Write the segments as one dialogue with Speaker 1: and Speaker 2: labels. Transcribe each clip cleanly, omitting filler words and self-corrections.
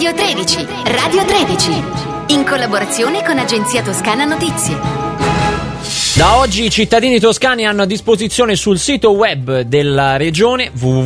Speaker 1: Radio 13, Radio 13, in collaborazione con Agenzia Toscana Notizie.
Speaker 2: Da oggi i cittadini toscani hanno a disposizione sul sito web della regione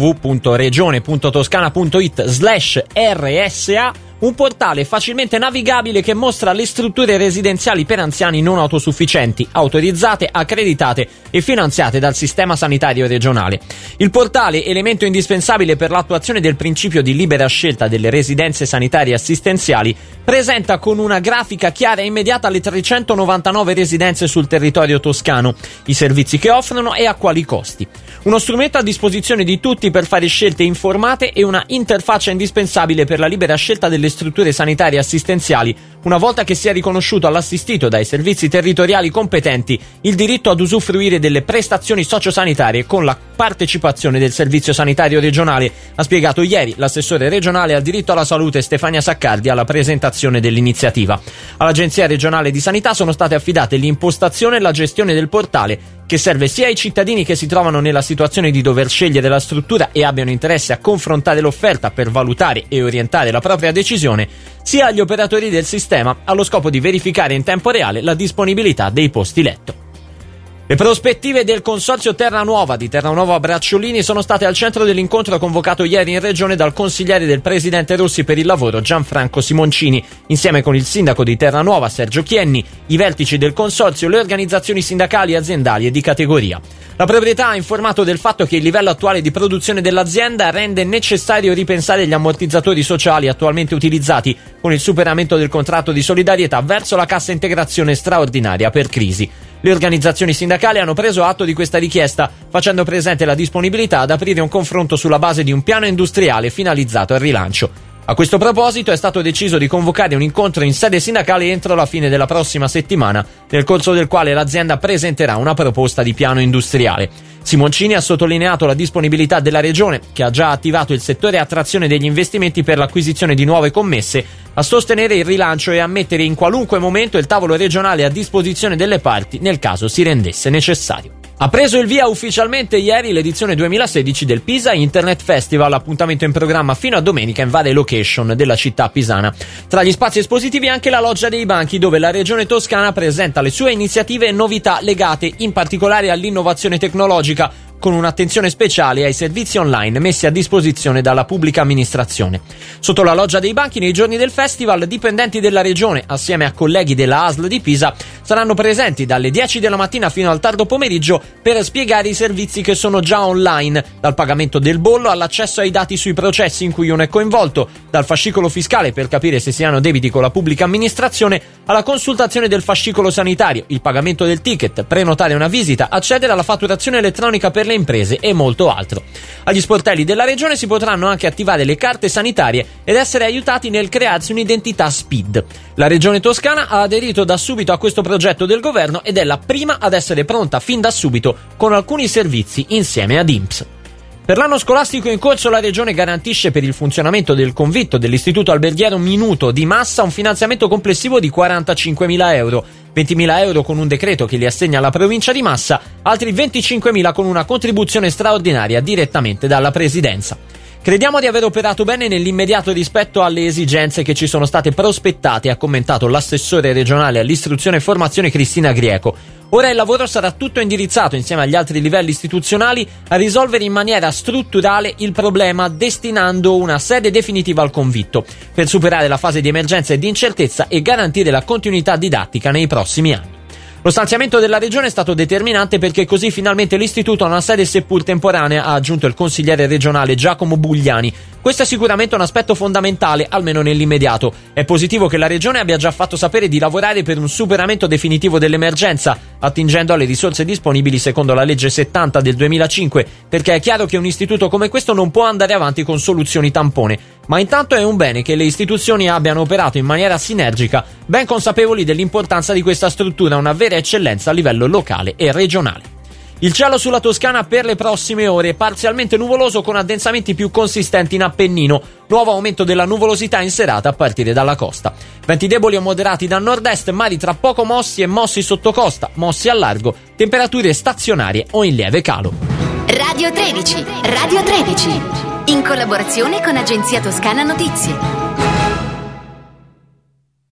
Speaker 2: www.regione.toscana.it/RSA un portale facilmente navigabile che mostra le strutture residenziali per anziani non autosufficienti, autorizzate, accreditate e finanziate dal sistema sanitario regionale. Il portale, elemento indispensabile per l'attuazione del principio di libera scelta delle residenze sanitarie assistenziali, presenta con una grafica chiara e immediata le 399 residenze sul territorio toscano, i servizi che offrono e a quali costi. Uno strumento a disposizione di tutti per fare scelte informate e una interfaccia indispensabile per la libera scelta delle strutture sanitarie assistenziali, una volta che sia riconosciuto all'assistito dai servizi territoriali competenti il diritto ad usufruire delle prestazioni sociosanitarie con la partecipazione del Servizio Sanitario Regionale, ha spiegato ieri l'assessore regionale al diritto alla salute Stefania Saccardi alla presentazione dell'iniziativa. All'Agenzia regionale di sanità sono state affidate l'impostazione e la gestione del portale, che serve sia ai cittadini che si trovano nella situazione di dover scegliere la struttura e abbiano interesse a confrontare l'offerta per valutare e orientare la propria decisione, sia agli operatori del sistema allo scopo di verificare in tempo reale la disponibilità dei posti letto. Le prospettive del Consorzio Terranuova di Terranuova Bracciolini sono state al centro dell'incontro convocato ieri in regione dal consigliere del presidente Rossi per il lavoro Gianfranco Simoncini, insieme con il sindaco di Terranuova Sergio Chienni, i vertici del consorzio, le organizzazioni sindacali, aziendali e di categoria. La proprietà ha informato del fatto che il livello attuale di produzione dell'azienda rende necessario ripensare gli ammortizzatori sociali attualmente utilizzati con il superamento del contratto di solidarietà verso la cassa integrazione straordinaria per crisi. Le organizzazioni sindacali hanno preso atto di questa richiesta, facendo presente la disponibilità ad aprire un confronto sulla base di un piano industriale finalizzato al rilancio. A questo proposito è stato deciso di convocare un incontro in sede sindacale entro la fine della prossima settimana, nel corso del quale l'azienda presenterà una proposta di piano industriale. Simoncini ha sottolineato la disponibilità della regione, che ha già attivato il settore attrazione degli investimenti per l'acquisizione di nuove commesse, a sostenere il rilancio e a mettere in qualunque momento il tavolo regionale a disposizione delle parti nel caso si rendesse necessario. Ha preso il via ufficialmente ieri l'edizione 2016 del Pisa Internet Festival, appuntamento in programma fino a domenica in varie location della città pisana. Tra gli spazi espositivi anche la Loggia dei Banchi, dove la regione toscana presenta le sue iniziative e novità legate in particolare all'innovazione tecnologica, con un'attenzione speciale ai servizi online messi a disposizione dalla pubblica amministrazione. Sotto la Loggia dei Banchi, nei giorni del festival, dipendenti della regione, assieme a colleghi della ASL di Pisa, saranno presenti dalle 10 della mattina fino al tardo pomeriggio per spiegare i servizi che sono già online, dal pagamento del bollo all'accesso ai dati sui processi in cui uno è coinvolto, dal fascicolo fiscale per capire se si hanno debiti con la pubblica amministrazione, alla consultazione del fascicolo sanitario, il pagamento del ticket, prenotare una visita, accedere alla fatturazione elettronica per le imprese e molto altro. Agli sportelli della regione si potranno anche attivare le carte sanitarie ed essere aiutati nel crearsi un'identità SPID. La regione toscana ha aderito da subito a questo progetto del governo ed è la prima ad essere pronta fin da subito con alcuni servizi insieme ad INPS. Per l'anno scolastico in corso la Regione garantisce per il funzionamento del convitto dell'Istituto Alberghiero Minuto di Massa un finanziamento complessivo di 45.000 euro, 20.000 euro con un decreto che li assegna alla provincia di Massa, altri 25.000 con una contribuzione straordinaria direttamente dalla Presidenza. Crediamo di aver operato bene nell'immediato rispetto alle esigenze che ci sono state prospettate, ha commentato l'assessore regionale all'istruzione e formazione Cristina Grieco. Ora il lavoro sarà tutto indirizzato, insieme agli altri livelli istituzionali, a risolvere in maniera strutturale il problema, destinando una sede definitiva al convitto, per superare la fase di emergenza e di incertezza e garantire la continuità didattica nei prossimi anni. Lo stanziamento della regione è stato determinante perché così finalmente l'istituto ha una sede seppur temporanea, ha aggiunto il consigliere regionale Giacomo Bugliani. Questo è sicuramente un aspetto fondamentale, almeno nell'immediato. È positivo che la regione abbia già fatto sapere di lavorare per un superamento definitivo dell'emergenza, attingendo alle risorse disponibili secondo la legge 70 del 2005, perché è chiaro che un istituto come questo non può andare avanti con soluzioni tampone. Ma intanto è un bene che le istituzioni abbiano operato in maniera sinergica, ben consapevoli dell'importanza di questa struttura, una vera eccellenza a livello locale e regionale. Il cielo sulla Toscana per le prossime ore, parzialmente nuvoloso con addensamenti più consistenti in Appennino, nuovo aumento della nuvolosità in serata a partire dalla costa. Venti deboli o moderati da nord-est, mari tra poco mossi e mossi sotto costa, mossi al largo, temperature stazionarie o in lieve calo.
Speaker 1: Radio 13, Radio 13, in collaborazione con Agenzia Toscana Notizie.